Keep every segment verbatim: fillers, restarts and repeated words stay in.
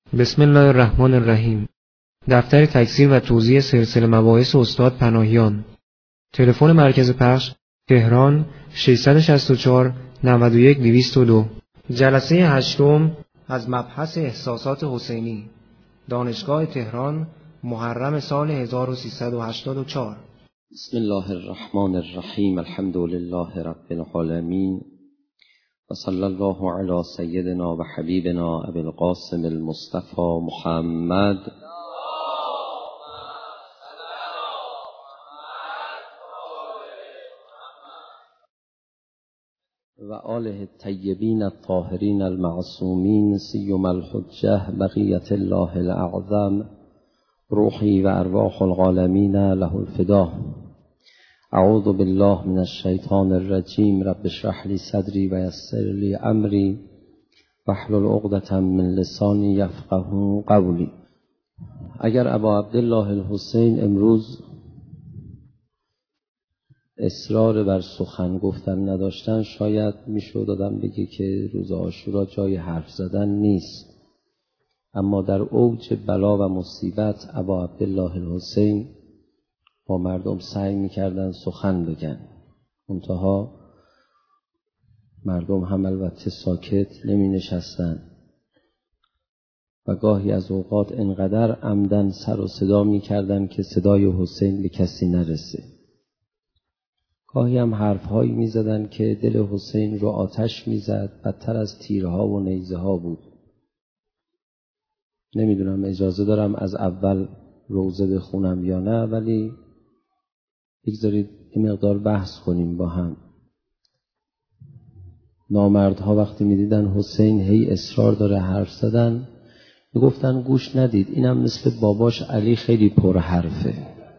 بسم الله الرحمن الرحیم. دفتر تکثیر و توزیع سلسله مباحث استاد پناهیان. تلفن مرکز پخش تهران ششصد و شصت و چهار نود و یک دویست و دو. جلسه هشتم از مبحث احساسات حسینی، دانشگاه تهران، محرم سال هزار و سیصد و هشتاد و چهار. بسم الله الرحمن الرحیم. الحمد لله رب العالمین و صلی الله علی سیدنا و حبیبنا ابی القاسم المصطفى محمد و آله الطیبین الطاهرین المعصومین سیما الحجة بقیة الله الاعظم روحی و ارواح العالمین له الفدا. اعوذ بالله من الشیطان الرجیم. رب اشرح لی صدری و یسر لی امری واحلل عقدة من لسانی یفقهوا قولی. اگر ابا عبدالله الحسین امروز اصرار بر سخن گفتن نداشتن، شاید میشد آدم بگه که روز عاشورا جای حرف زدن نیست، اما در اوج بلا و مصیبت ابا عبدالله الحسین با مردم سعی میکردن سخن بگن. منتها مردم هم البته ساکت نمی نشستن و گاهی از اوقات انقدر عمدن سر و صدا میکردن که صدای حسین به کسی نرسه. گاهی هم حرفهایی میزدن که دل حسین رو آتش میزد، بدتر از تیرها و نیزه ها بود. نمیدونم اجازه دارم از اول روزه بخونم یا نه، ولی بگذارید یه مقدار بحث کنیم با هم. نامردها وقتی میدیدن حسین هی اصرار داره حرف زدن، میگفتن گوش ندید، اینم مثل باباش علی خیلی پر حرفه.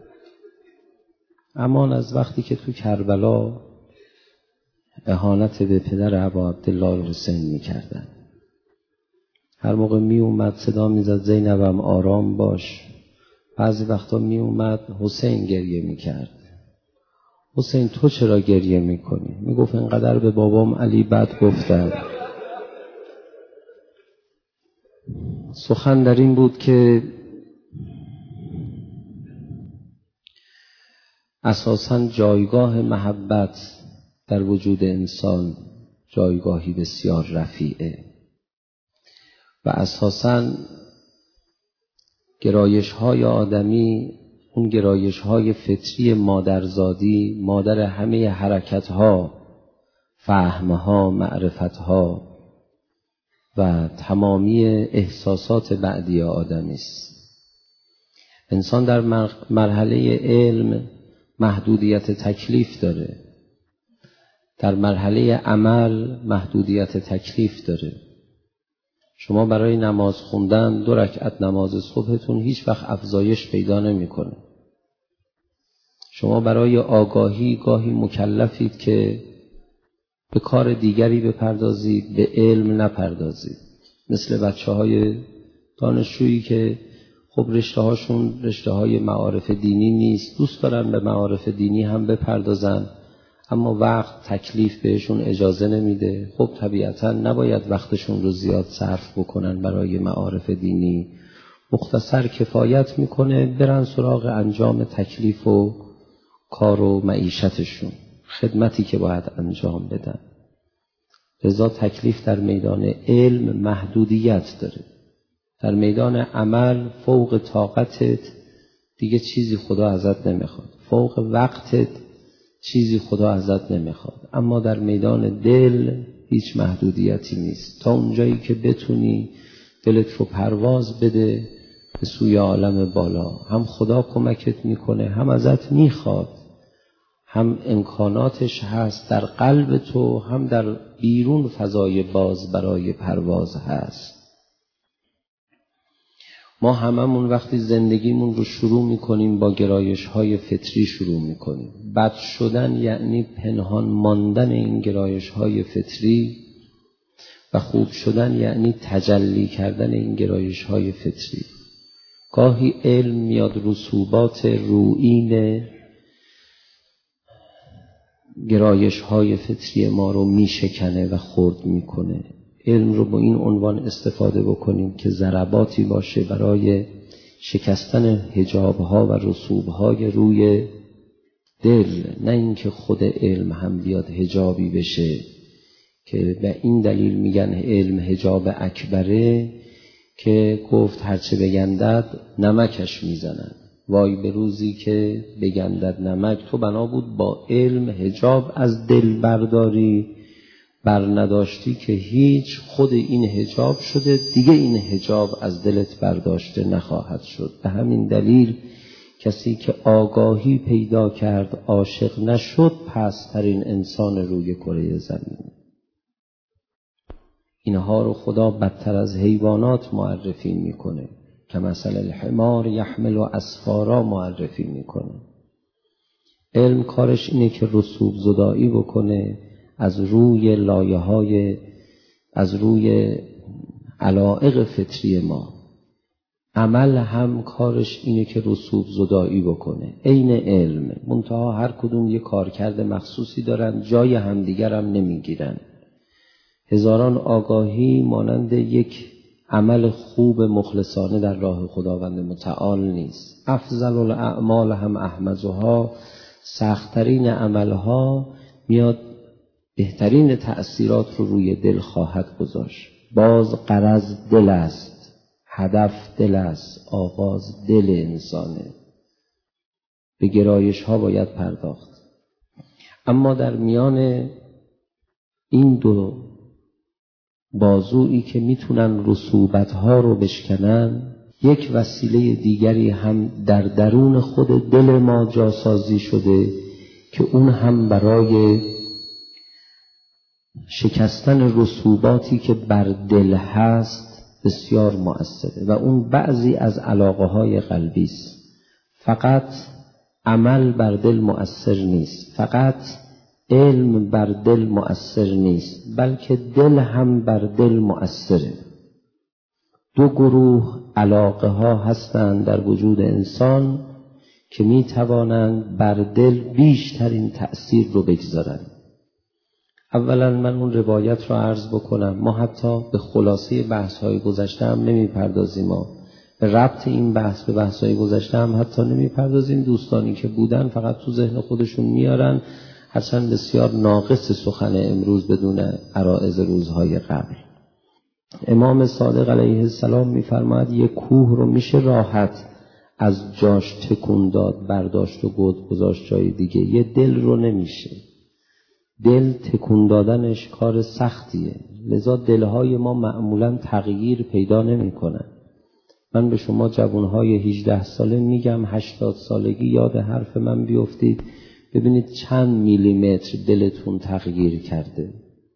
اما از وقتی که تو کربلا اهانت به پدر ابا عبدالله حسین میکردن، هر موقع می اومد صدا میزد زینبم آرام باش. بعضی وقتا می اومد حسین گریه میکرد. حسین تو چرا گریه میکنی؟ میگفت اینقدر به بابام علی بد گفتن. سخن در این بود که اساساً جایگاه محبت در وجود انسان جایگاهی بسیار رفیعه و اساساً گرایش های آدمی، اون گرایش های فطری مادرزادی، مادر همه حرکت ها، فهم ها، معرفت ها و تمامی احساسات بعدی آدمی است. انسان در مرحله علم محدودیت تکلیف داره، در مرحله عمل محدودیت تکلیف داره. شما برای نماز خوندن دو رکعت نماز صبحتون هیچ وقت افزایش پیدا نمیکنه. شما برای آگاهی گاهی مکلفید که به کار دیگری بپردازید، به علم نپردازید. مثل بچه های دانشجویی که خب رشته هاشون رشته های معارف دینی نیست، دوست دارن به معارف دینی هم بپردازن، اما وقت تکلیف بهشون اجازه نمیده. خب طبیعتا نباید وقتشون رو زیاد صرف بکنن برای معارف دینی، مختصر کفایت میکنه برن سراغ انجام تکلیف و کار و معیشتشون، خدمتی که باید انجام بدن. لذا تکلیف در میدان علم محدودیت داره. در میدان عمل فوق طاقتت دیگه چیزی خدا ازت نمیخواد، فوق وقتت چیزی خدا ازت نمیخواد. اما در میدان دل هیچ محدودیتی نیست. تا اونجایی که بتونی دلت رو پرواز بده به سوی عالم بالا، هم خدا کمکت میکنه، هم ازت میخواد، هم امکاناتش هست در قلب تو، هم در بیرون فضای باز برای پرواز هست. ما هممون وقتی زندگیمون رو شروع میکنیم با گرایش های فطری شروع میکنیم. بد شدن یعنی پنهان ماندن این گرایش های فطری و خوب شدن یعنی تجلی کردن این گرایش های فطری. گاهی علم میاد رسوبات روئین گرایش های فطری ما رو میشکنه و خرد میکنه. علم رو با این عنوان استفاده بکنیم که ضرباتی باشه برای شکستن حجاب‌ها و رسوب‌های روی دل، نه اینکه خود علم هم بیاد حجابی بشه، که به این دلیل میگن علم حجاب اکبره که گفت هرچه بگندد نمکش میزنن. وای به روزی که بگندد نمک، تو بنا بود با علم حجاب از دل برداری، بر نداشتی که هیچ، خود این حجاب شده دیگه، این حجاب از دلت برداشته نخواهد شد. به همین دلیل کسی که آگاهی پیدا کرد عاشق نشد پست‌ترین انسان روی کره زمین. اینها رو خدا بدتر از حیوانات معرفی میکنه که مثل الحمار یحمل و اسفارا معرفی میکنه. علم کارش اینه که رسوب زدایی بکنه از روی لایه های، از روی علایق فطری ما. عمل هم کارش اینه که رسوب زدایی بکنه، عین علم، منتها هر کدوم یه کارکرد مخصوصی دارن، جای همدیگر هم نمیگیرن. هزاران آگاهی مانند یک عمل خوب مخلصانه در راه خداوند متعال نیست. افضل الاعمال هم احمدها، سخت‌ترین عملها میاد بهترین تأثیرات رو روی دل خواهد گذاشت. باز غرض دل است، هدف دل است، آغاز دل انسانه. به گرایش ها باید پرداخت. اما در میان این دو بازویی که میتونن رسوبت ها رو بشکنن، یک وسیله دیگری هم در درون خود دل ما جاسازی شده که اون هم برای شکستن رسوباتی که بر دل هست بسیار مؤثره و اون بعضی از علاقه های قلبی است. فقط عمل بر دل مؤثر نیست، فقط علم بر دل مؤثر نیست، بلکه دل هم بر دل مؤثره. دو گروه علاقه ها هستند در وجود انسان که می توانند بر دل بیشترین تأثیر رو بگذارند. اولا من اون روایت رو عرض بکنم، ما حتی به خلاصه بحث های گذشته هم نمی پردازیم، ما به ربط این بحث به بحث های گذشته هم حتی نمی پردازیم. دوستانی که بودن فقط تو ذهن خودشون میارن، هرچند بسیار ناقص سخن امروز بدون عرائض روزهای قبل. امام صادق علیه السلام میفرماید یک کوه رو میشه راحت از جاش تکون داد، برداشت و گود گذاشت جای دیگه، یه دل رو نمیشه. دل تکون دادنش کار سختیه، لذا دلهای ما معمولا تغییر پیدا نمی کنن. من به شما جوانهای هجده ساله میگم هشتاد سالگی یاد حرف من بیفتید، ببینید چند میلیمتر دلتون تغییر کرده.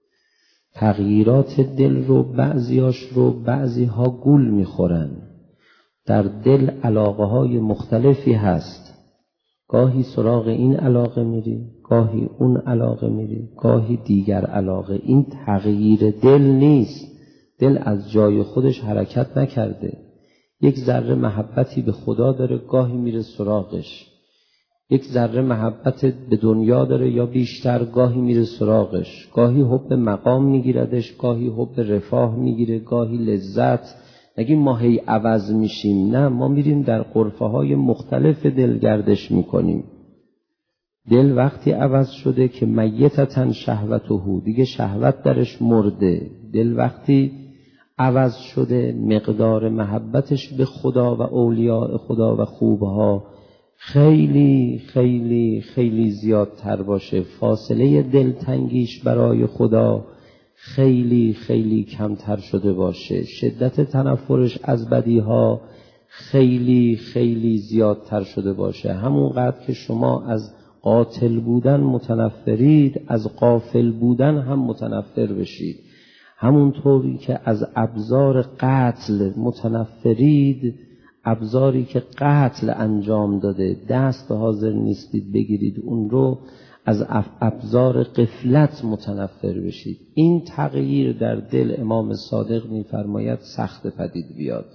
تغییرات دل رو بعضیاش رو بعضیها گول میخورن. در دل علاقه های مختلفی هست، گاهی سراغ این علاقه میری، گاهی اون علاقه میری، گاهی دیگر علاقه. این تغییر دل نیست، دل از جای خودش حرکت نکرده. یک ذره محبتی به خدا داره، گاهی میره سراغش. یک ذره محبت به دنیا داره یا بیشتر، گاهی میره سراغش. گاهی حب مقام میگیردش، گاهی حب رفاه میگیره، گاهی لذت. نگیم ما هی عوض میشیم، نه، ما میریم در غرفه های مختلف دل گردش میکنیم. دل وقتی عوض شده که میتتن شهوته، دیگه شهوت درش مرده. دل وقتی عوض شده مقدار محبتش به خدا و اولیاء خدا و خوبها خیلی خیلی خیلی زیادتر باشه، فاصله دلتنگیش برای خدا خیلی خیلی کمتر شده باشه، شدت تنفرش از بدیها خیلی خیلی زیادتر شده باشه. همونقدر که شما از قاتل بودن متنفرید، از غافل بودن هم متنفر بشید. همونطوری که از ابزار قتل متنفرید، ابزاری که قتل انجام داده دست به حاضر نیستید بگیرید اون رو، از ابزار غفلت متنفر بشید. این تغییر در دل امام صادق می‌فرماید سخت پدید بیاد.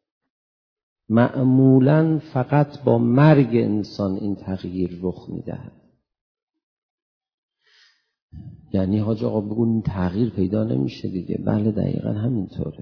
معمولاً فقط با مرگ انسان این تغییر رخ می‌دهد. یعنی حاج آقا بگون تغییر پیدا نمیشه دیگه. بله دقیقا همینطوره.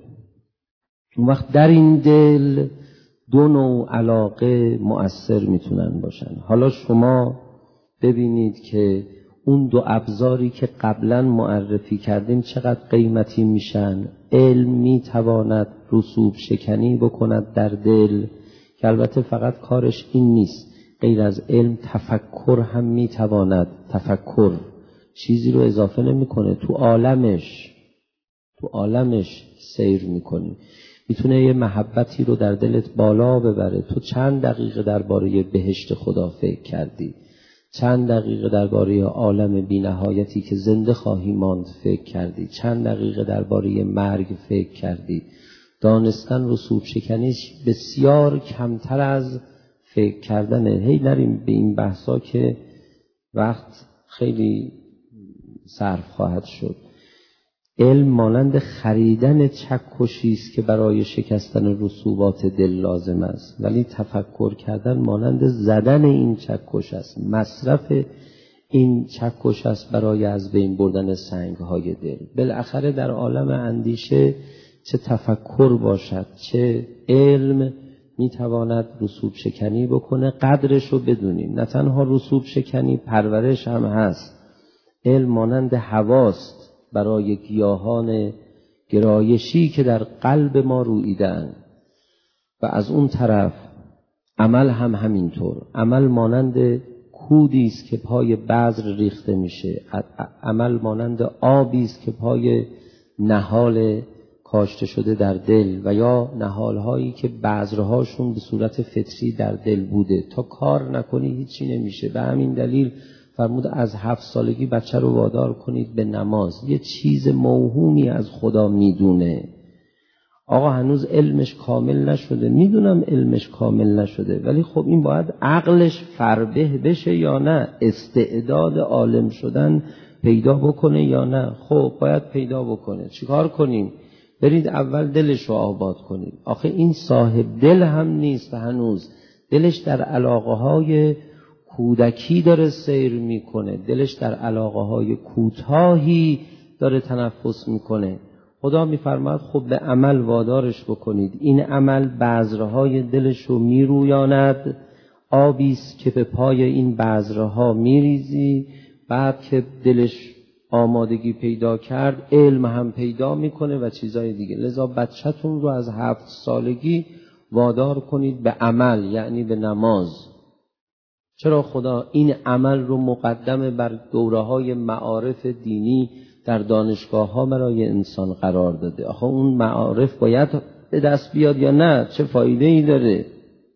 اون وقت در این دل دو نوع علاقه مؤثر میتونن باشن. حالا شما ببینید که اون دو ابزاری که قبلا معرفی کردیم چقدر قیمتی میشن. علم میتواند رسوب شکنی بکند در دل، که البته فقط کارش این نیست، غیر از علم تفکر هم میتواند. تفکر چیزی رو اضافه نمیکنه، تو عالمش تو عالمش سیر میکنی. میتونه یه محبتی رو در دلت بالا ببره. تو چند دقیقه درباره بهشت خدا فکر کردی؟ چند دقیقه درباره عالم بی‌نهایتی که زنده خواهی ماند فکر کردی؟ چند دقیقه درباره مرگ فکر کردی؟ دانستن رسوب شکنیش بسیار کمتر از فکر کردنه. هی نریم به این بحثا که وقت خیلی صرف خواهد شد. علم مانند خریدن چکشی است که برای شکستن رسوبات دل لازم است، ولی تفکر کردن مانند زدن این چکش است. مصرف این چکش است برای از بین بردن سنگ‌های دل. بالاخره در عالم اندیشه چه تفکر باشد چه علم میتواند رسوب شکنی بکنه. قدرش رو بدونیم. نه تنها رسوب شکنی، پرورش هم هست. علم مانند هواست برای گیاهان گرایشی که در قلب ما رویدن. و از اون طرف عمل هم همینطور. عمل مانند کودی است که پای بذر ریخته میشه. عمل مانند آبی است که پای نهال کاشته شده در دل، و یا نهالهایی که بذرهاشون به صورت فطری در دل بوده. تا کار نکنی هیچی نمیشه. به همین دلیل فرمود از هفت سالگی بچه رو وادار کنید به نماز. یه چیز موهومی از خدا میدونه. آقا هنوز علمش کامل نشده. میدونم علمش کامل نشده، ولی خب این باید عقلش فربه بشه یا نه؟ استعداد عالم شدن پیدا بکنه یا نه؟ خب باید پیدا بکنه. چیکار کنیم؟ برید اول دلش رو آباد کنید. آخه این صاحب دل هم نیست هنوز. دلش در علاقه های کودکی داره سیر میکنه. دلش در علاقه های کوتاهی داره تنفس میکنه. خدا میفرماد خب به عمل وادارش بکنید. این عمل بذرهای دلش رو میرویاند. آبیست که به پای این بذرها میریزی. بعد که دلش آمادگی پیدا کرد، علم هم پیدا میکنه و چیزای دیگه. لذا بچه‌تون رو از هفت سالگی وادار کنید به عمل، یعنی به نماز. چرا خدا این عمل رو مقدم بر دوره‌های معارف دینی در دانشگاه‌ها برای انسان قرار داده؟ آخه اون معارف باید به دست بیاد یا نه؟ چه فایده‌ای داره؟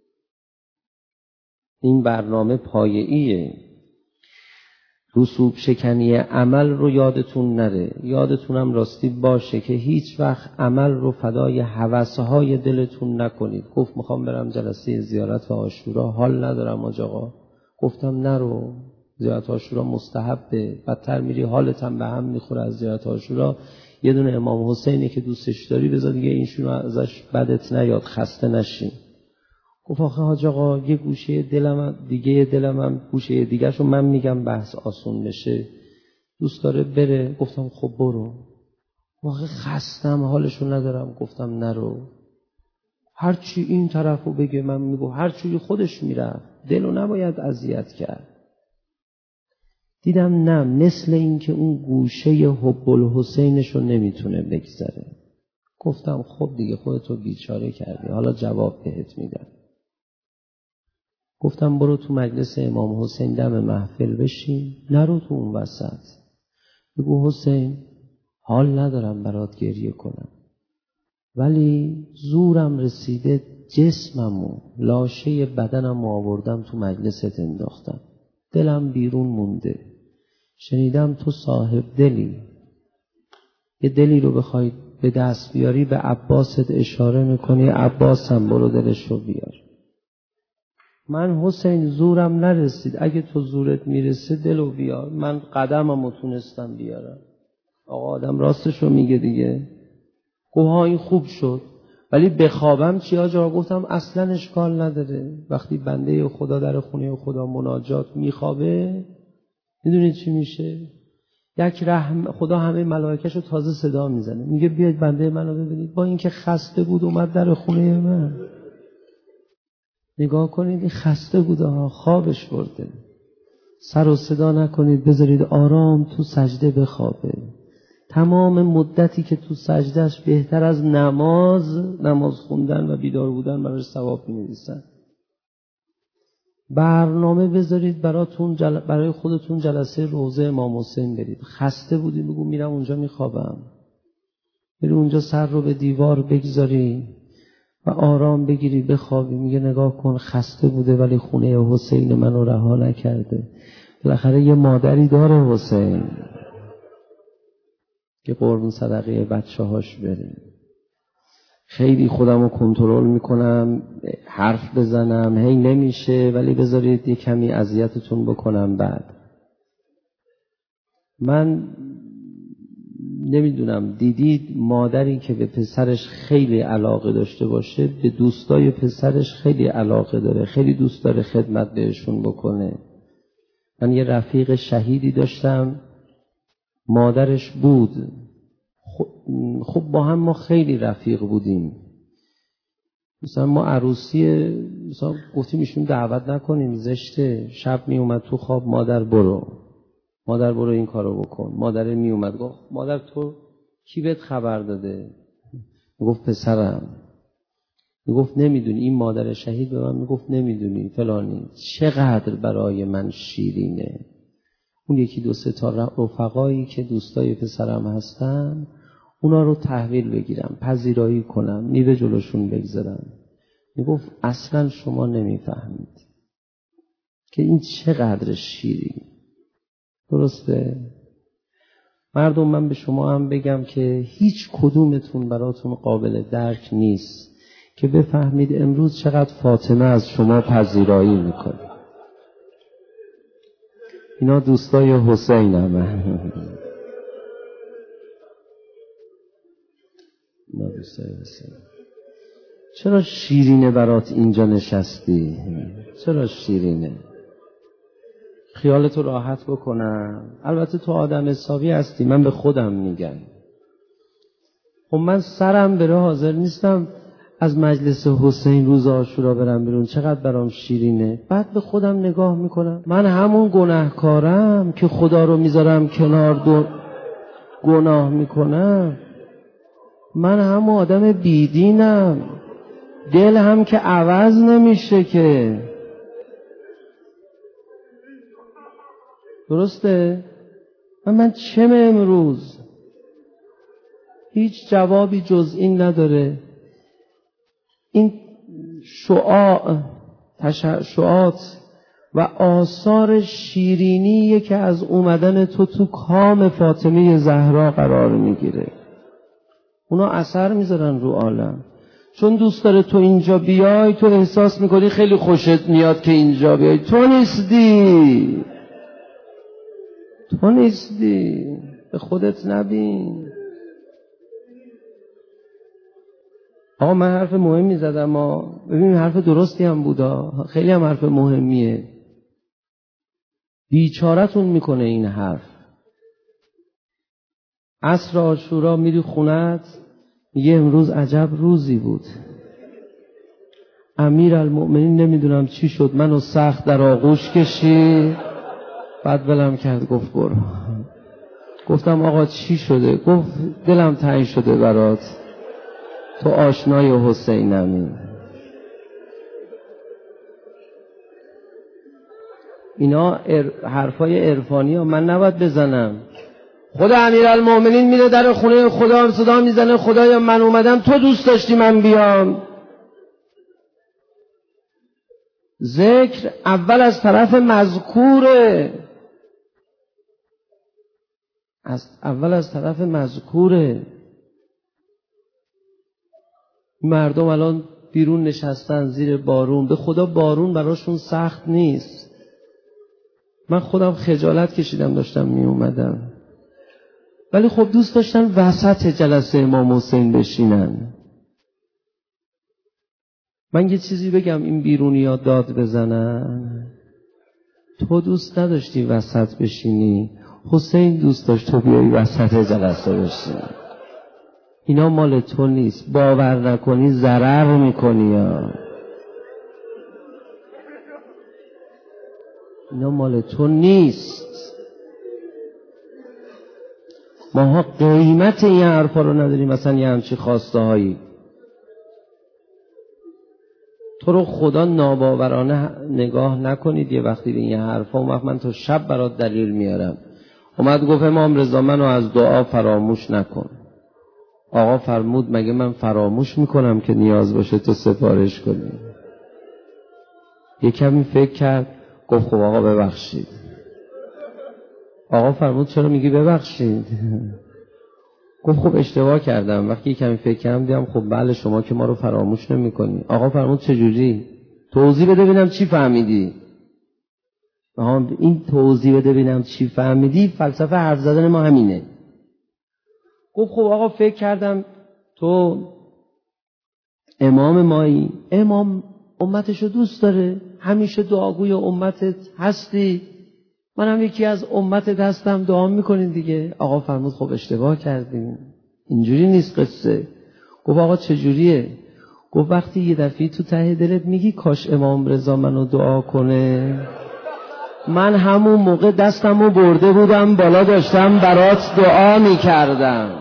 این برنامه پایه‌ایه. رسوب شکنی عمل رو یادتون نره. یادتونم راستی باشه که هیچ وقت عمل رو فدای هوس‌های دلتون نکنید. گفت میخوام برم جلسه زیارت و عاشورا، حال ندارم آج آقا. گفتم نرو، زیارت عاشورا مستحبه. بدتر میری حالت هم به هم میخوره از زیارت عاشورا. یه دونه امام حسینی که دوستش داری بذار دیگه اینشون ازش بدت نیاد، خسته نشین. گفت آخه حاج آقا یه گوشه دلم دیگه دلم هم گوشه دیگه شو من میگم بحث آسون بشه، دوست داره بره. گفتم خب برو. واقعا خستم حالشو ندارم. گفتم نرو. هرچی این طرفو بگه من میگم، هرچی خودش میره. دلو نباید اذیت کرد. دیدم نه، مثل این که اون گوشه حب الحسینشو نمیتونه بگذره. گفتم خب دیگه خودتو بیچاره کردی، حالا جواب بهت میدم. گفتم برو تو مجلس امام حسین دم محفل بشین، نرو تو اون وسط. بگو حسین حال ندارم برات گریه کنم، ولی زورم رسیده جسممو لاشه بدنم آوردم تو مجلست انداختم، دلم بیرون مونده. شنیدم تو صاحب دلی، یه دلی رو بخوای به دست بیاری به عباست اشاره میکنی، عباسم برو دلش رو بیار. من حسین زورم نرسید، اگه تو زورت میرسه دلو بیار. من قدممو تونستم بیارم. آقا آدم راستشو میگه دیگه. گوها این خوب شد، ولی بخوابم چی آجا؟ گفتم اصلا اشکال نداره. وقتی بنده خدا در خونه خدا مناجات میخوابه، میدونید چی میشه؟ یک رحم خدا همه ملائکش رو تازه صدا میزنه، میگه بیاید بنده منو ببینید. با اینکه خسته بود اومد در خونه من. نگاه کنید این خسته بوده ها، خوابش برده. سر و صدا نکنید، بذارید آرام تو سجده بخوابه. تمام مدتی که تو سجدهش بهتر از نماز نماز خوندن و بیدار بودن براش ثواب می‌نویسن. برنامه بذارید براتون جل... برای خودتون جلسه روضه امام حسین برید. خسته بودی بگو میرم اونجا میخوابم. بری اونجا سر رو به دیوار بگذاری و آرام بگیری بخوابی. میگه نگاه کن خسته بوده ولی خونه حسین منو رها نکرده. بالاخره یه مادری داره حسین که قربون صدقه بچه هاش بره. خیلی خودم رو کنترل میکنم حرف بزنم، هی نمیشه، ولی بذارید یه کمی اذیتتون بکنم. بعد من نمیدونم دیدید مادری که به پسرش خیلی علاقه داشته باشه به دوستای پسرش خیلی علاقه داره، خیلی دوست داره خدمت بهشون بکنه. من یه رفیق شهیدی داشتم، مادرش بود، خب با هم ما خیلی رفیق بودیم. مثلا ما عروسی مثلا گفتیم ایشون دعوت نکنیم زشته، شب می اومد تو خواب مادر برو مادر برو این کارو بکن. مادر می اومد گفت مادر تو کی بهت خبر داده؟ گفت پسرم. گفت نمیدونی؟ این مادر شهید به من میگفت نمیدونی فلانی. چقدر برای من شیرینه. اون یکی دو سه تا رفقایی که دوستای پسرم هستن اونا رو تحویل بگیرم، پذیرایی کنم، میوه جلوشون بگذارم. میگفت اصلا شما نمیفهمید که این چقدر شیرین. درسته؟ مردم من به شما هم بگم که هیچ کدومتون براتون قابل درک نیست که بفهمید امروز چقدر فاطمه از شما پذیرایی میکنه. اینا دوستای حسین همه. اینا دوستای حسین. چرا شیرینه برات اینجا نشستی؟ چرا شیرینه؟ خیالتو راحت بکنم. البته تو آدم حسابی هستی، من به خودم میگم. خب من سرم بره حاضر نیستم از مجلس حسین روز عاشورا برم بیرون، چقدر برام شیرینه. بعد به خودم نگاه میکنم من همون گناهکارم که خدا رو میذارم کنار دو گناه میکنم. من همون آدم بیدینم، دل هم که عوض نمیشه که. درسته؟ من, من چه امروز هیچ جوابی جز این نداره. این شعاع تشعشعات و آثار شیرینیه که از اومدن تو تو کام فاطمه زهرا قرار میگیره. اونا اثر میذارن رو عالم. چون دوست داره تو اینجا بیای، تو احساس میکنی خیلی خوشت میاد که اینجا بیای. تو نیستی تو نیستی به خودت نبین. آقا من حرف مهمی زدم، ما ببین حرف درستی هم بودا، خیلی هم حرف مهمیه. بیچارتون میکنه این حرف. عصر عاشورا میری خونت میگه امروز عجب روزی بود. امیرالمؤمنین نمیدونم چی شد منو سخت در آغوش کشید، بعد بلم کرد گفت برو. گفتم آقا چی شده؟ گفت دلم تنگ شده برات، تو آشنای حسینمی. اینا ار... حرفای عرفانی ها من نباید بزنم. خدا امیرالمؤمنین میره در خونه خدا هم صدا میزنه خدایا من اومدم، تو دوست داشتی من بیام. ذکر اول از طرف مذکوره، از اول از طرف مذکوره. مردم الان بیرون نشستن زیر بارون، به خدا بارون براشون سخت نیست. من خودم خجالت کشیدم داشتم می اومدم، ولی خب دوست داشتن وسط جلسه امام حسین بشینن. من یه چیزی بگم این بیرونی ها داد بزنن. تو دوست نداشتی وسط بشینی، حسین دوست داشت تو بیایی وسط جلسه باشی. اینا مال تو نیست، باور نکنی ضرر میکنی یا. اینا مال تو نیست. ماها قیمت این حرفا رو نداریم. مثلا یه همچی خواسته هایی تو رو خدا ناباورانه نگاه نکنید. یه وقتی به این حرفا اون وقت من تا شب برات دلیل میارم. اومد گفت امام رضا منو از دعا فراموش نکن. آقا فرمود مگه من فراموش میکنم که نیاز باشه تو سفارش کنی؟ یه کمی فکر کرد گفت خب آقا ببخشید. آقا فرمود چرا میگی ببخشید؟ گفت خب اشتباه کردم. وقتی یه کمی فکر کردم دیدم خب بله شما که ما رو فراموش نمی‌کنی. آقا فرمود چجوری؟ توضیح بده ببینم چی فهمیدی. آها این توضیح بده ببینم چی فهمیدی فلسفه حرف زدن ما همینه. گفت خب آقا فکر کردم تو امام مایی، امام امتشو دوست داره، همیشه دعاگوی امتت هستی، منم یکی از امتت هستم، دعا میکنین دیگه. آقا فرمود خب اشتباه کردیم، اینجوری نیست قصه. گفت آقا چجوریه؟ گفت وقتی یه دفعه تو ته دلت میگی کاش امام رضا منو دعا کنه، من همون موقع دستمو برده بودم بالا داشتم برات دعا میکردم.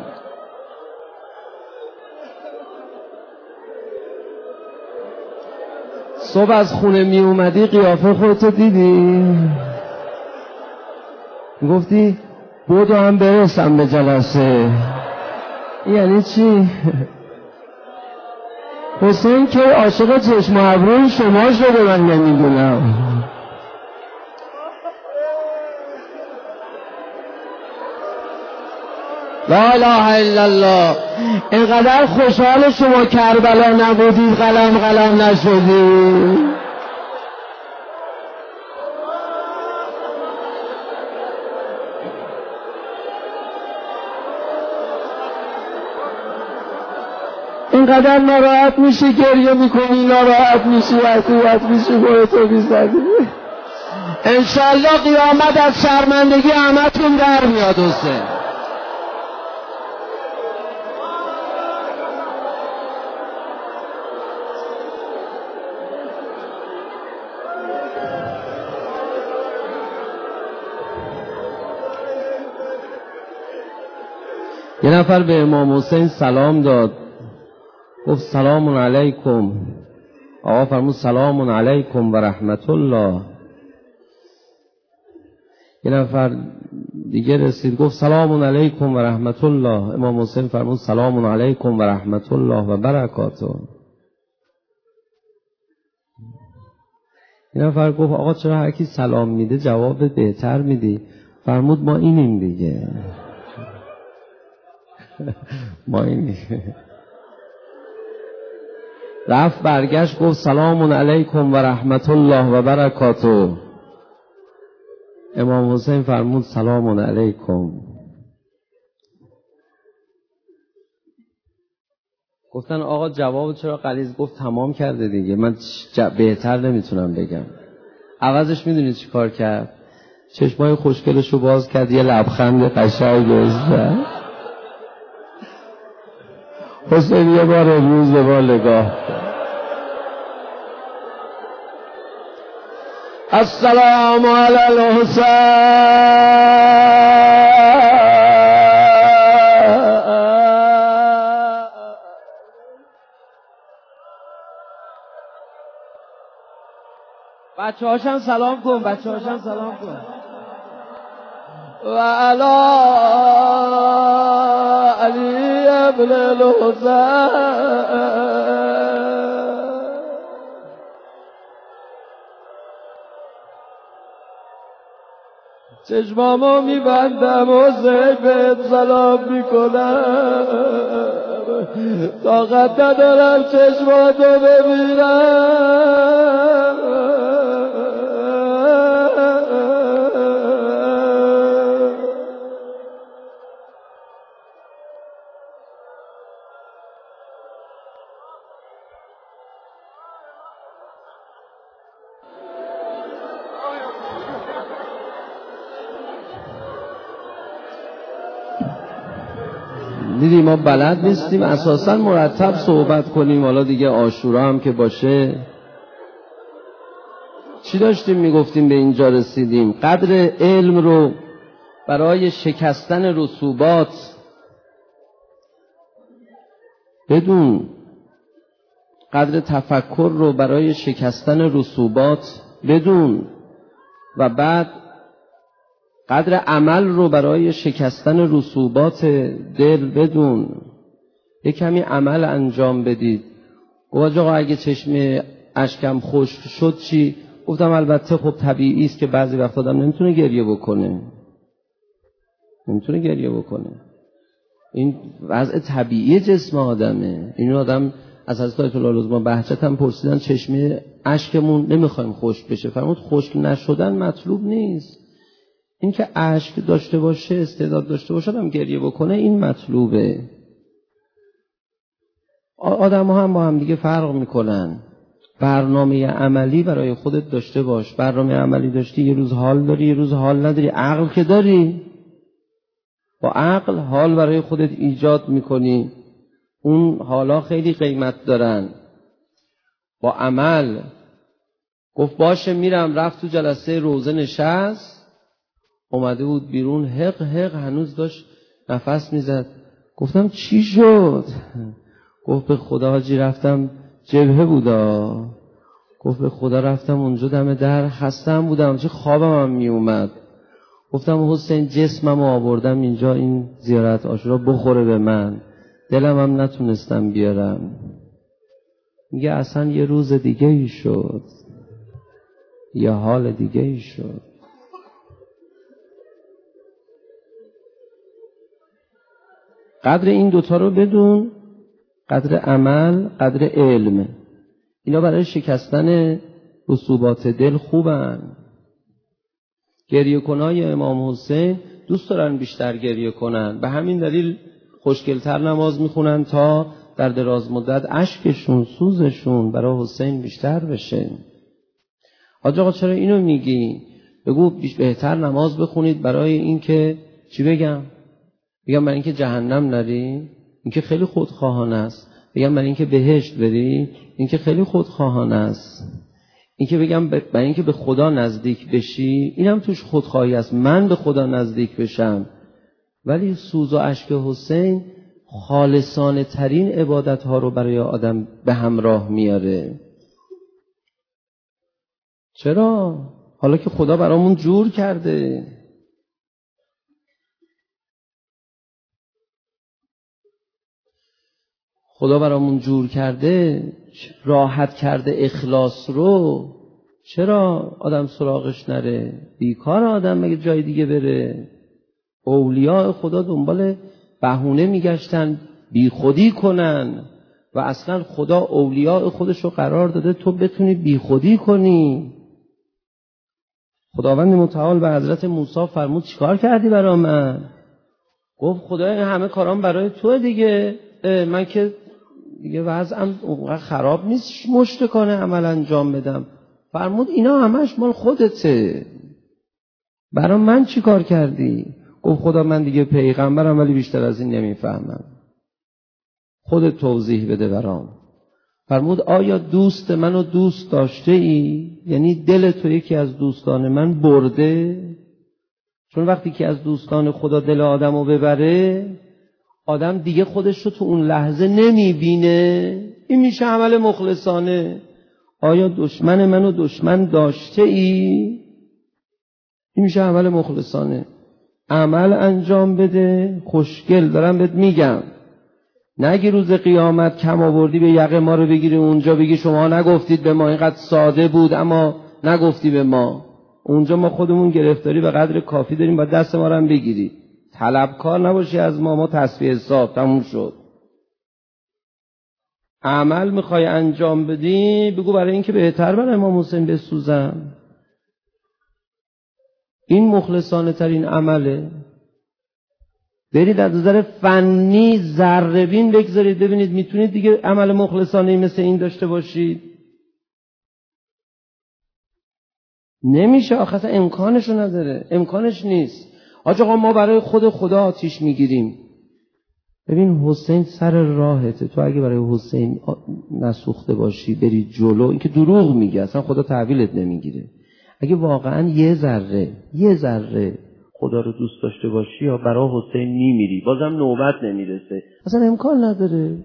صبح از خونه می اومدی قیافه خودتو دیدی؟ گفتی بودو هم برسم به جلسه. یعنی چی؟ حسین که عاشق چشم و ابروی شما شده من نمیدونم. لا اله الا الله. اینقدر خوشحال شما کربلا نبودید قلم قلم نشدید. اینقدر ناراحت میشی گریه میکنی، ناراحت میشی عصیت میشی خودتو میزدی. انشالله قیامت از شرمندگی همتون در میاد حسین. یه نفر به امام حسین سلام داد، گفت سلام علیکم. آقا فرمود سلام علیکم و رحمت الله. یه نفر دیگه رسید گفت سلام علیکم و رحمت الله. امام حسین فرمود سلام علیکم و رحمت الله و برکاته. یه نفر گفت آقا چرا هر کی سلام میده جواب بهتر میدی؟ فرمود ما اینیم دیگه. ما اینیم. رفت برگشت گفت سلام علیکم و رحمت الله و برکاته. امام حسین فرمود سلام علیکم. گفتن آقا جواب چرا غلیظ؟ گفت تمام کرده دیگه، من بهتر نمیتونم بگم. عوضش میدونید چی کار کرد؟ چشمای خوشگلشو باز کرد، یه لبخند قشنگ زد. حسین یه بار امروز به ما نگاه کرد. السلام علی الحسین. بچه هاشم سلام کن، بچه هاشم سلام کن. و علی علی ابن الحسین. چشمامو میبندم و زیبت سلام میکنم، طاقت ندارم چشماتو ببینم. دیدی ما بلد نیستیم اساسا مرتب صحبت کنیم. حالا دیگه عاشورا هم که باشه. چی داشتیم میگفتیم به اینجا رسیدیم؟ قدر علم رو برای شکستن رسوبات بدون، قدر تفکر رو برای شکستن رسوبات بدون، و بعد قدر عمل رو برای شکستن رسوبات دل بدون. یک کمی عمل انجام بدید. گفت آقا اگه چشم اشکم خشک شد چی؟ گفتم البته خب طبیعی است که بعضی وقت آدم نمیتونه گریه بکنه، نمیتونه گریه بکنه. این وضع طبیعی جسم آدمه. این آدم از حضرت آیت الله العظمی بهجت هم پرسیدن چشمه اشکمون نمیخوایم خشک بشه. فرمود خشک نشدن مطلوب نیست، این که اشک داشته باشه، استعداد داشته باشه هم گریه بکنه، این مطلوبه. آدم ها هم با هم دیگه فرق میکنن. برنامه عملی برای خودت داشته باش. برنامه عملی داشتی یه روز حال داری، یه روز حال نداری. عقل که داری، با عقل حال برای خودت ایجاد میکنی. اون حالا خیلی قیمت دارن. با عمل گفت باشه میرم، رفت تو جلسه روزه نشست، اومده بود بیرون حق حق هنوز داشت نفس میزد. گفتم چی شد؟ گفت به خدا حاجی رفتم جبهه بودا. گفت به خدا رفتم اونجا دم در، خستم بودم، چه خوابم هم می اومد. گفتم حسین جسمم آوردم اینجا این زیارت عاشورا بخوره به من، دلم هم نتونستم بیارم. میگه اصلا یه روز دیگه ای شد، یه حال دیگه ای شد. قدر این دوتا رو بدون، قدر عمل، قدر علم. اینا برای شکستن رسوبات دل خوبن. گریه کنای امام حسین دوست دارن بیشتر گریه کنن، به همین دلیل خوشگلتر نماز میخونن تا در دراز مدت اشکشون، سوزشون برای حسین بیشتر بشه. حاج آقا چرا اینو میگی؟ بگو بهتر نماز بخونید برای این که چی بگم؟ بگم برای این که جهنم نری؟ این که خیلی خودخواهانه است. بگم برای این که بهشت بری؟ این که خیلی خودخواهانه است. این که بگم برای این که به خدا نزدیک بشی، اینم توش خودخواهی است، من به خدا نزدیک بشم. ولی سوز و اشک حسین خالصانه ترین عبادت ها رو برای آدم به همراه میاره. چرا؟ حالا که خدا برامون جور کرده. خدا برامون جور کرده، راحت کرده اخلاص رو. چرا آدم سراغش نره؟ بیکار آدم مگه جای دیگه بره؟ اولیاء خدا دنبال بهونه میگشتن بی خودی کنن، و اصلا خدا اولیاء خودش رو قرار داده تو بتونی بی خودی کنی. خداوند متعال به حضرت موسی فرمود چیکار کردی برای من؟ گفت خدا این همه کارام برای تو دیگه، من که دیگه وضعم اونقدر خراب نیست مشتکانه عمل انجام بدم. فرمود اینا همش مال خودته، برای من چی کار کردی؟ گفت خدا من دیگه پیغمبرم ولی بیشتر از این نمیفهمم، خودت توضیح بده برام. فرمود آیا دوست منو دوست داشته ای؟ یعنی دل تو یکی از دوستان من برده؟ چون وقتی که از دوستان خدا دل آدمو ببره، آدم دیگه خودش رو تو اون لحظه نمیبینه. این میشه عمل مخلصانه. آیا دشمن منو دشمن داشته ای؟ این میشه عمل مخلصانه. عمل انجام بده. خوشگل دارم بهت میگم، نگی روز قیامت کم آوردی به یقه ما رو بگیری اونجا بگی شما نگفتید به ما، اینقدر ساده بود اما نگفتی به ما. اونجا ما خودمون گرفتاری به قدر کافی داریم، با دست ما رو هم بگیری. طلبکار نباشی از ما، ما تصفیه حساب تموم شد. عمل میخوای انجام بدی، بگو برای اینکه بهتر برای امام حسین بسوزم. این مخلصانه ترین عمله. برید از نظر فنی ذره بین بگذارید ببینید میتونید دیگه عمل مخلصانه مثل این داشته باشید؟ نمیشه، آخه امکانشو نداره، امکانش نیست. آج آقا ما برای خود خدا آتیش میگیریم. ببین حسین سر راهته، تو اگه برای حسین نسوخته باشی بری جلو، این که دروغ میگه، اصلا خدا تحویلت نمیگیره. اگه واقعا یه ذره یه ذره خدا رو دوست داشته باشی یا برای حسین میمیری، بازم نوبت نمیرسه، اصلا امکان نداره.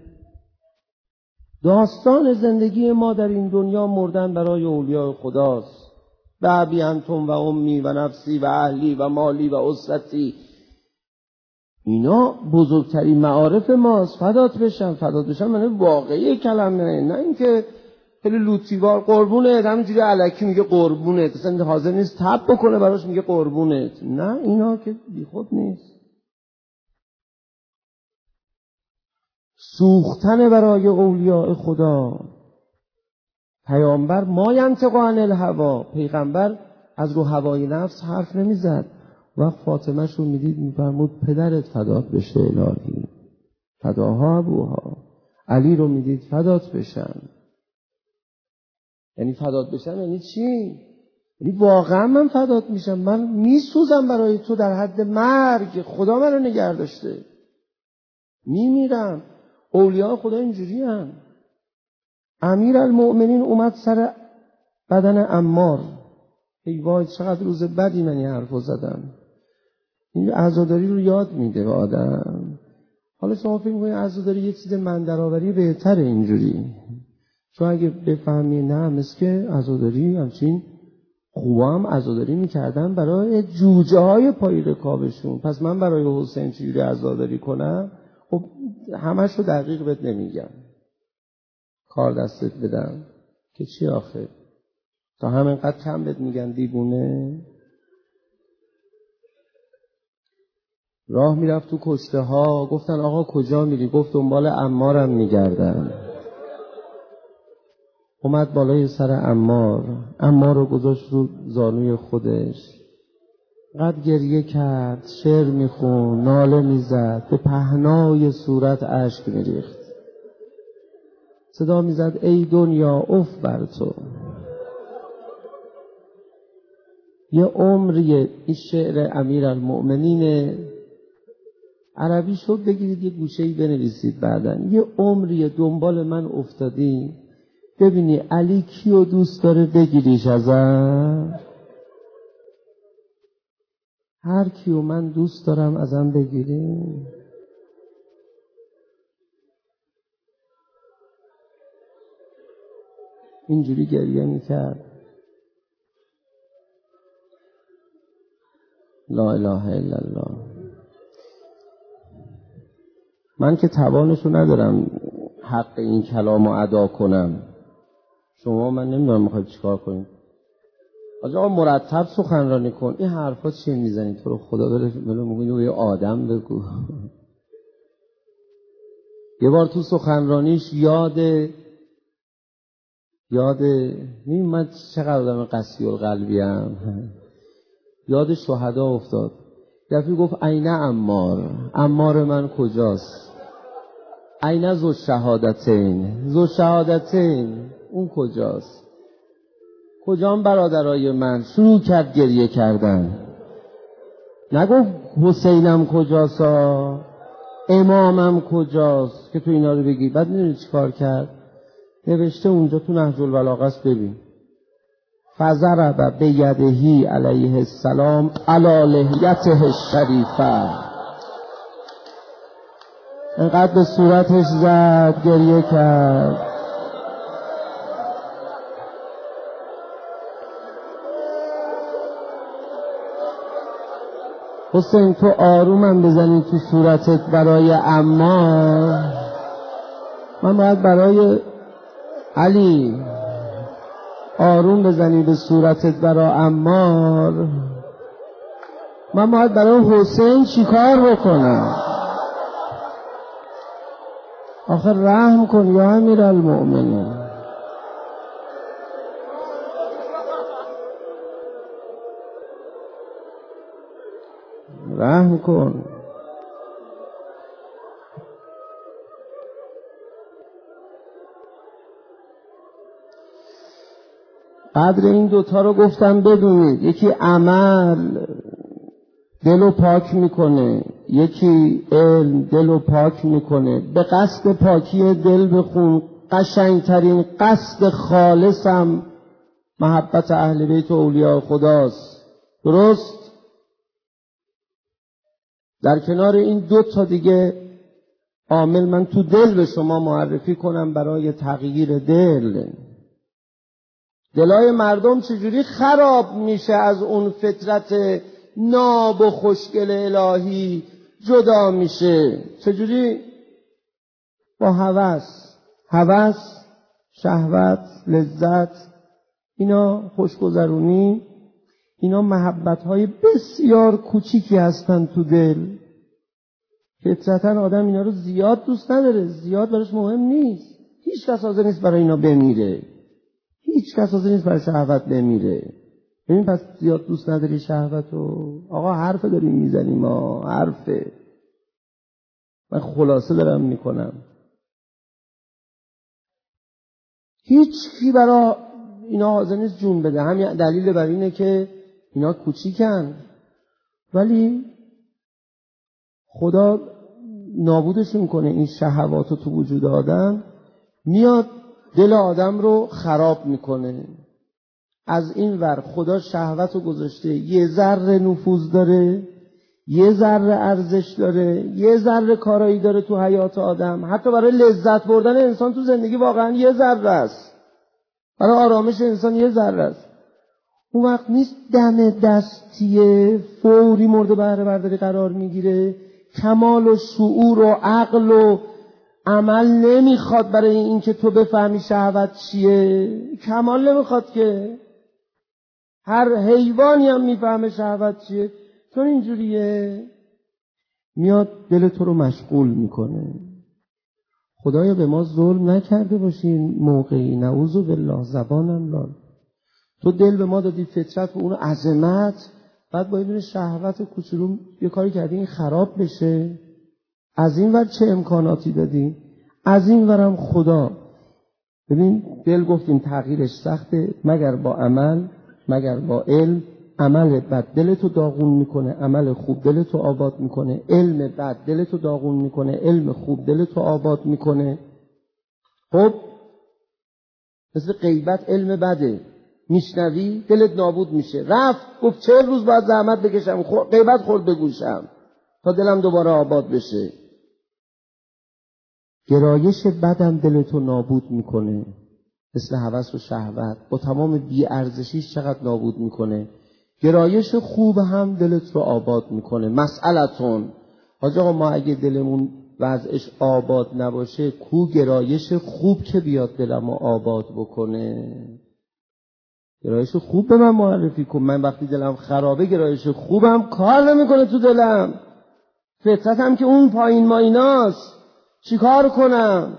داستان زندگی ما در این دنیا مردن برای اولیاء خداست. به ابی انتم و امی و نفسی و اهلی و مالی و اسرتی، اینا بزرگترین معارف ماست. فدات بشم فدات بشم من واقعی کلمه، نه اینکه خیلی لوتیوار قربونت، همینجوری الکی میگه قربونت، اصلا حاضر نیست تب بکنه براش میگه قربونت. نه، اینا که بی خود نیست. سوختن برای اولیاء خدا. پیامبر ما ینطق عن الهوا، پیغمبر از رو هوای نفس حرف نمیزد. وقت فاطمه شو میدید میفرمود پدرت فدات بشه الهی، فداها ابوها. علی رو میدید فدات بشن. یعنی فدات بشن یعنی چی؟ یعنی واقعا من فدات میشم، من میسوزم برای تو در حد مرگ، خدا منو نگه داشته، میمیرم. اولیاء خدا اینجوری هم. امیر المؤمنین اومد سر بدن عمار. ای وای چقدر روز بدی من این حرفو زدم. این عزاداری رو یاد میده به آدم. حالا شما فکر می‌کنید عزاداری یه چیز من درآوری بهتره اینجوری، چون اگه بفهمی نه، مثل که عزاداری همچین خوبا هم عزاداری میکردن برای جوجه های پای رکابشون، پس من برای حسین چجوری عزاداری کنم؟ خب همش رو دقیق بهت نمیگم، کار دستت بدم که چی آخه تا همینقدر کم بهت میگن دیوونه. راه میرفت تو کشته ها، گفتن آقا کجا میری؟ گفت دنبال عمارم میگردن. اومد بالای سر عمار، عمار رو گذاشت رو زانوی خودش، قد گریه کرد، شعر میخون، ناله میزد، به پهنای صورت اشک میریخت، صدا میزد ای دنیا اف بر تو. یه عمریه. این شعر امیرالمؤمنین عربی شد، بگیرید یه گوشه‌ای بنویسید بعدن. یه عمریه دنبال من افتادی ببینی علی کیو دوست داره بگیریش ازم، هر کیو من دوست دارم ازم بگیری. اینجوری گریه میکرد. لا اله الا الله. من که توانشو ندارم حق این کلامو ادا کنم. شما من نمیدونم میخواید چیکار کنید. آقا مرتب سخنرانی کن. این حرفا چیه میزنید؟ تو رو خدا داره منو میگه یه آدم بگو. یه بار تو سخنرانیش یاد یاد نیم من چقدر آدم قسی القلبی ام، یاد شهدا افتاد. دفعه گفت عین عمار، عمار من کجاست؟ عین ذو شهادتین، ذو شهادتین اون کجاست؟ کجام برادرای من؟ شروع کرد گریه کردن. نگفت حسینم کجاست، امامم کجاست که تو اینا رو بگی. بعد میدونی چی کار کرد؟ نوشته اونجا تو نهج البلاغه است، ببین فضرب بیدهی علیه السلام علی لحیته الشریفه. انقدر به صورتش زد، گریه کرد. حسین تو آرومم بزنی تو صورتت برای عمار، من باید برای علی آروم بزنی به صورتت برای عمار، من باید برای حسین چیکار بکنم؟ آخر رحم کن یا امیرالمؤمنین. رحم کن. قدر این دوتا رو گفتم بدونید. یکی عمل دلو پاک میکنه، یکی علم دل رو پاک میکنه. به قصد پاکی دل بخون. قشنگترین قصد خالصم محبت اهل بیت و اولیاء خداست. درست؟ در کنار این دو تا دیگه عامل من تو دل به شما معرفی کنم برای تغییر دل. دلای مردم چجوری خراب میشه از اون فطرت ناب و خوشگل الهی جدا میشه؟ چجوری؟ با هوس. هوس، شهوت، لذت، اینا خوشگذرونی، اینا محبت‌های بسیار کوچیکی هستن تو دل. فطرتاً آدم اینا رو زیاد دوست نداره، زیاد براش مهم نیست. هیچ کس حاضر نیست برای اینا بمیره. هیچ کس حاضر نیست برای شهوت بمیره. ببین پس زیاد دوست نداری شهوتو؟ آقا حرف داریم میزنیم، ما حرفه. من خلاصه دارم میکنم. هیچ کی برای اینا حاضر نیست جون بده. همین دلیل بر اینه که اینا کوچیکن، ولی خدا نابودشون کنه این شهواتو تو وجود آدم، میاد دل آدم رو خراب میکنه. از این ور خدا شهوتو گذاشته یه ذره نفوذ داره، یه ذره ارزش داره، یه ذره کارایی داره تو حیات آدم. حتی برای لذت بردن انسان تو زندگی واقعا یه ذره است، برای آرامش انسان یه ذره است. اون وقت نیست دم دستیه فوری مورد بهره برداری قرار میگیره. کمال و شعور و عقل و عمل نمیخواد برای اینکه تو بفهمی شهوت چیه. کمال نمیخواد که. هر حیوانی هم میفهمه شهوت چیه، چون اینجوریه. میاد دل تو رو مشغول میکنه. خدایا به ما ظلم نکرده باشین موقعی، نعوذ بالله، زبانم لال. تو دل به ما دادی، فطرت و اون عظمت، بعد باید بینه شهوت کوچولو یه کاری کردی این خراب بشه. از این ور چه امکاناتی دادی، از این ورم خدا. ببین دل گفتیم تغییرش سخته، مگر با عمل، مگر با علم. عمل بد دلتو داغون میکنه، عمل خوب دلتو آباد میکنه. علم بد دلتو داغون میکنه، علم خوب دلتو آباد میکنه. خب مثل غیبت علم بده، میشنوی دلت نابود میشه. رفت گفت چهل روز بعد زحمت بکشم، غیبت خورد به گوشم تا دلم دوباره آباد بشه. گرایش بدم دلتو نابود میکنه، مثل هوس و شهوت با تمام بی‌ارزشیش چقدر نابود میکنه. گرایش خوب هم دلت رو آباد میکنه. مسئلتون حاج آقا، ما اگه دلمون وضعش آباد نباشه، کو گرایش خوب که بیاد دلم رو آباد بکنه؟ گرایش خوب به من معرفی کن. من وقتی دلم خرابه گرایش خوبم کار نمیکنه تو دلم. فطرتم که اون پایین مایناست، چی کار کنم؟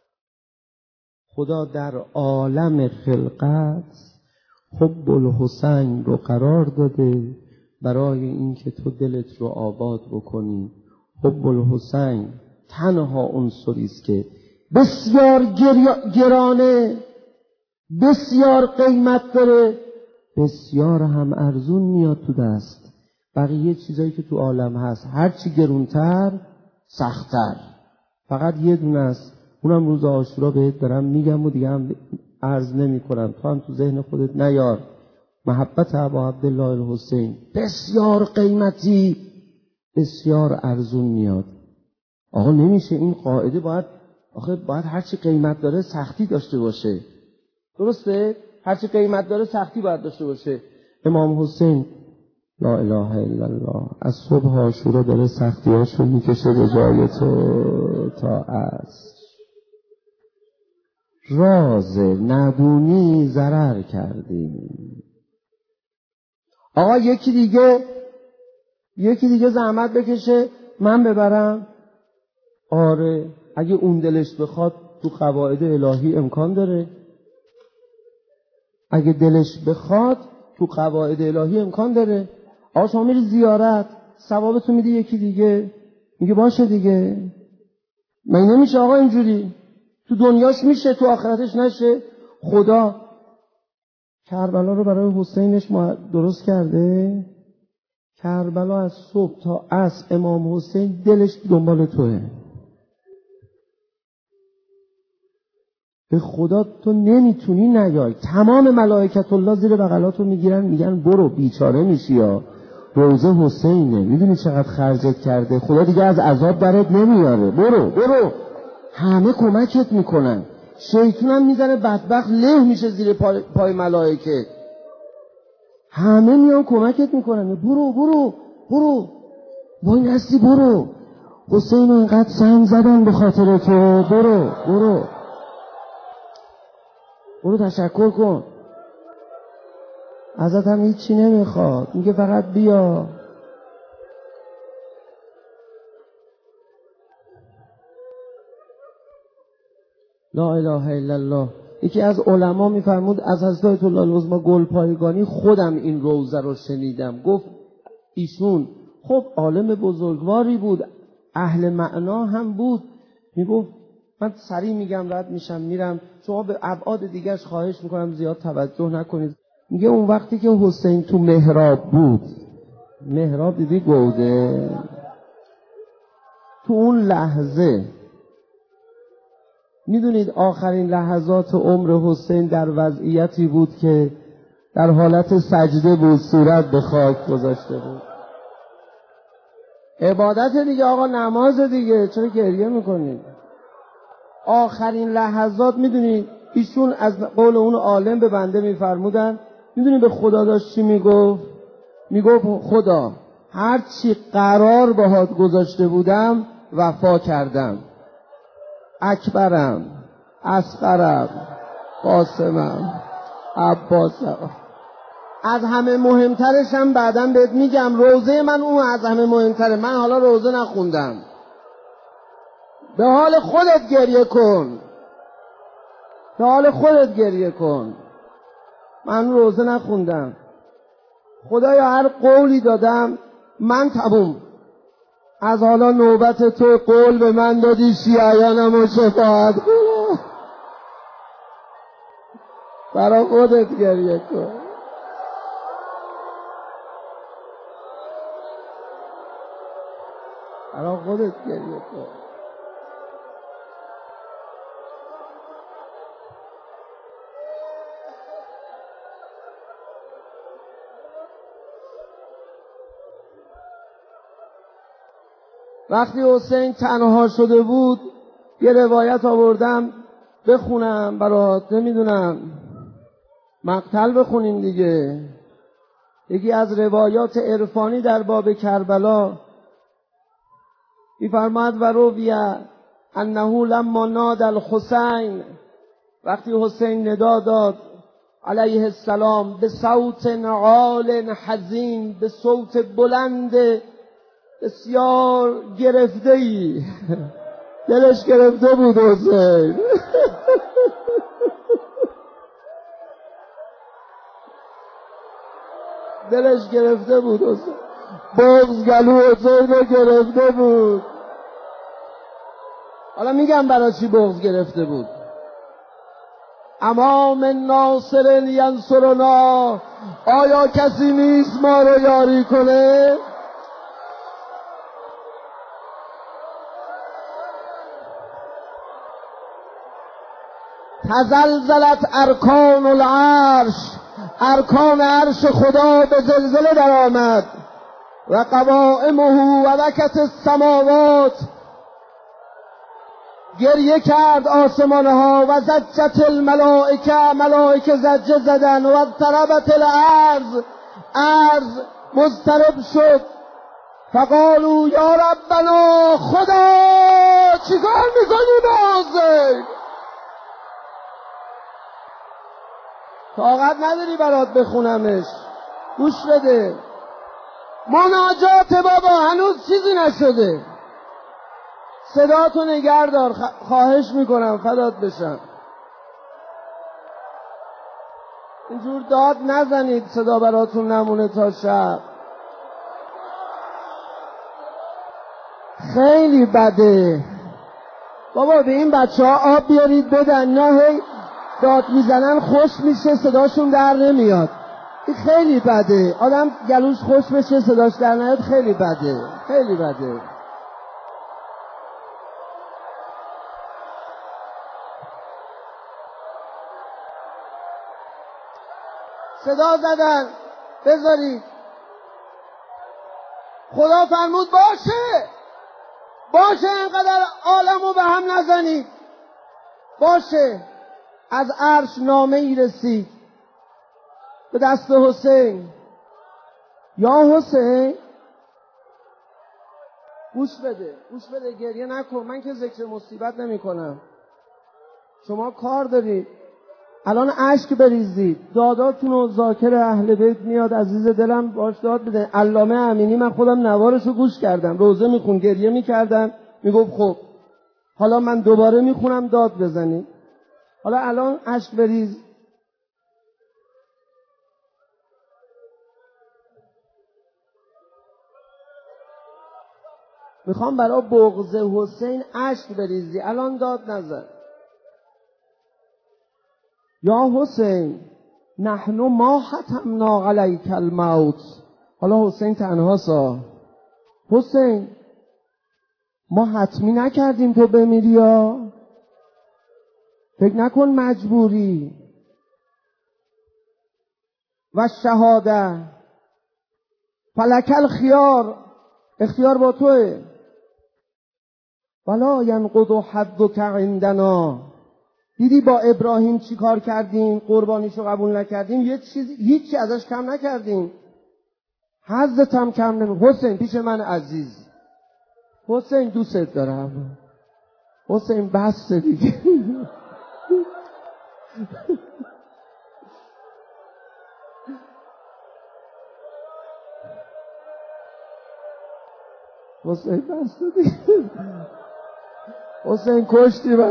خدا در عالم خلقت حب الحسین رو قرار داده برای اینکه تو دلت رو آباد بکنی. حب الحسین تنها عنصری است که بسیار گرانه، بسیار قیمت داره، بسیار هم ارزون میاد تو دست. بقیه چیزایی که تو عالم هست هرچی گرونتر سخت‌تر. فقط یه دونه است، اونم روز عاشورا بهت دارم میگم و دیگه هم عرض نمی کنم، تو هم تو ذهن خودت نیار. محبت ابا عبدالله الحسین بسیار قیمتی، بسیار ارزون میاد. آقا نمیشه، این قاعده باید، آخه باید هرچی قیمت داره سختی داشته باشه. درسته؟ هرچی قیمت داره سختی باید داشته باشه. امام حسین لا اله الا الله از صبح عاشورا داره سختیاشو میکشه به جای تو تا عصر. راز ندونی ضرر کردی. آقا یکی دیگه یکی دیگه زحمت بکشه من ببرم. آره اگه اون دلش بخواد تو قواعد الهی امکان داره. اگه دلش بخواد تو قواعد الهی امکان داره. آقا شما میری زیارت، ثوابتو میدی یکی دیگه، میگه باشه دیگه. من نمیشه آقا اینجوری، تو دنیاش میشه تو آخرتش نشه. خدا کربلا رو برای حسینش درست کرده کربلا از صبح تا عصر امام حسین دلش دنبال توه. به خدا تو نمیتونی نیای. تمام ملائکت الله زیر بغلاتو میگیرن میگن برو بیچاره میشی یا روزه حسینه، میدونی چقدر خرجت کرده، خدا دیگه از عذاب برات نمیاره، برو برو. همه کمکت میکنن. شیطان هم میزنه بدبخت له میشه زیر پای, پای ملائکه. همه میان کمکت میکنن، برو برو برو وای نستی برو، حسین اینقدر سنگ زدن به خاطر تو، برو برو برو تشکر کن. ازت هم هیچی نمیخواد، میگه فقط بیا. لا اله الا الله. یکی از علما میفرمود از حضرت آیت الله العظمی گلپایگانی خودم این روزه رو شنیدم. گفت ایشون خب عالم بزرگواری بود، اهل معنا هم بود. میگفت من سریع میگم رد میشم میرم، شما به ابعاد دیگرش خواهش میکنم زیاد توجه نکنید. میگه اون وقتی که حسین تو محراب بود، محراب دیدی گوده، تو اون لحظه میدونید آخرین لحظات عمر حسین در وضعیتی بود که در حالت سجده بود، صورت به خاک گذاشته بود. عبادت دیگه آقا، نماز دیگه، چرا گریه میکنید؟ آخرین لحظات میدونید ایشون از قول اون عالم به بنده میفرمودن، میدونید به خدا داشت چی میگفت؟ میگفت خدا هر چی قرار باهات گذاشته بودم وفا کردم. اکبرم، اصغرم، قاسمم، عباسم، از همه مهمترش هم بعدم بهت میگم، روزه من اون از همه مهمتره. من حالا روزه نخوندم، به حال خودت گریه کن، به حال خودت گریه کن. من روزه نخوندم، خدایا هر قولی دادم من تموم، از حالا نوبت تو، قول به من دادی شیعیانم و شفاعت کنم. برای خودت گریه کن. برای خودت گریه کن. وقتی حسین تنها شده بود، یه روایت آوردم بخونم برات، نمیدونم مقتل بخونیم دیگه. یکی از روایات عرفانی در باب کربلا می‌فرماید و رویه انه لما نادى الحسین، وقتی حسین ندا داد علیه السلام به صوت عال حزین، به صوت بلند بسیار گرفته‌ای، دلش گرفته بود حسین. دلش گرفته بود حسین، بغض گلو حسین رو گرفته بود. حالا میگم برای چی بغض گرفته بود. امام ناصر ینصرنا، آیا کسی نیست ما رو یاری کنه؟ تزلزلت ارکان العرش، ارکان عرش خدا به زلزله در آمد. و قوائمه و بکت السماوات، گریه کرد آسمانها. و زجت الملائکه، ملائکه زجه زدن. و اضطربت الارض، ارض مضطرب شد. فقالوا یا ربنا، خدا چیکار میکنی به حسین؟ طاقت نداری برات بخونمش، گوش بده. مناجات بابا، هنوز چیزی نشده. صداتو نگهدار، خواهش میکنم، فدات بشم. اینجور داد نزنید، صدا براتون نمونه تا شب. خیلی بده بابا. به این بچه ها آب بیارید بدن، نه هی داد میزنن خوش میشه، صداشون در نمیاد. این خیلی بده، آدم گلوش خوش بشه صداش در نیاد، خیلی بده، خیلی بده. صدا زدن بذارید. خدا فرمود باشه باشه اینقدر عالمو به هم نزنید. باشه. از عرش نامه ای رسید به دست حسین. یا حسین، گوش بده گوش بده گریه نکن، من که ذکر مصیبت نمی کنم. شما کار دارید الان، اشک بریزید، داداتون و ذاکر اهل بیت میاد، عزیز دلم باش داد بده. علامه امینی من خودم نوارشو گوش کردم، روزه میخون، گریه میکردن، میگفت خب حالا من دوباره میخونم داد بزنید. حالا الان اشک بریز. میخوام برای بغض حسین اشک بریزی، الان داد نزن. یا حسین نحن ما حتمنا علیک الموت. حالا حسین تنها سا. حسین ما حتمی نکردیم تو بمیری، یا فکر نکن مجبوری. و شهاده فلک الخیار، اختیار با توه. ولا ینقض حدک عندنا. دیدی با ابراهیم چی کار کردیم؟ قربانیشو قبول نکردیم، یه چیز هیچی ازش کم نکردیم، حظت هم کم نمی. حسین پیش من عزیز، حسین دوست دارم، حسین بس دیگه. حسین بس دیگه. حسین کشتی من.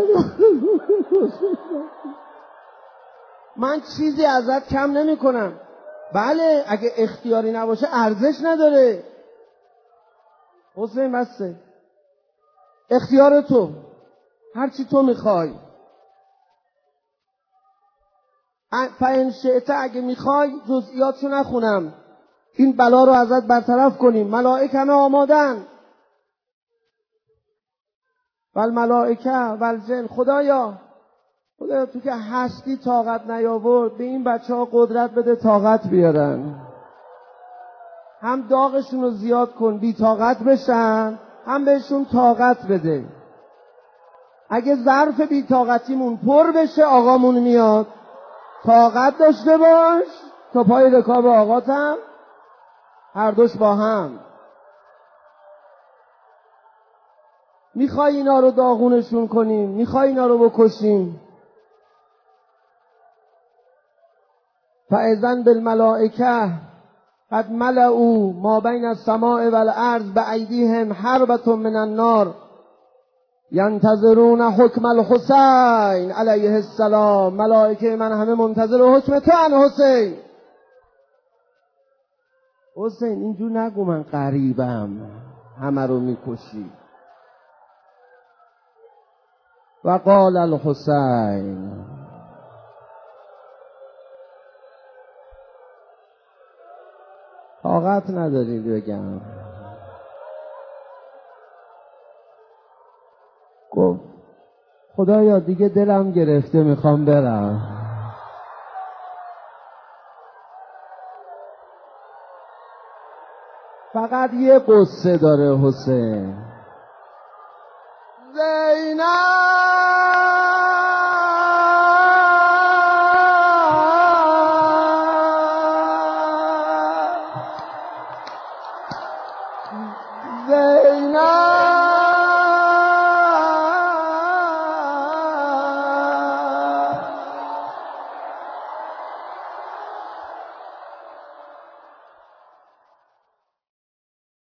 من چیزی ازت کم نمی کنم. بله اگه اختیاری نباشه ارزش نداره. حسین بسه، اختیار تو، هرچی تو میخوای. فإن شئت، اگه میخوای جزئیاتشو نخونم، این بلا رو ازت برطرف کنیم. ملائکه همه آمادن، والملائکه والجن. خدایا خدایا تو که هستی طاقت نیاورد، به این بچه ها قدرت بده طاقت بیارن. هم داغشون رو زیاد کن بی طاقت بشن، هم بهشون طاقت بده. اگه ظرف بی طاقتیمون پر بشه آقامون میاد. طاقت داشته باش تا پای رکاب آقاتم، هر دوش با هم. میخوای اینا رو داغونشون کنیم؟ میخوای اینا رو بکشیم؟ فاذن بالملائکه قد ملئوا ما بین السماء والارض بایدیهم حربة من النار ینتظرون حکم الحسین علیه السلام. ملائکه من همه منتظر حکم تو ان حسین. حسین اینجور نگو من غریبم همه رو میکشی. و قال الحسین طاقت ندارید بگم. گفت خدایا دیگه دلم گرفته میخوام برم. فقط یه قصه داره حسین. زینب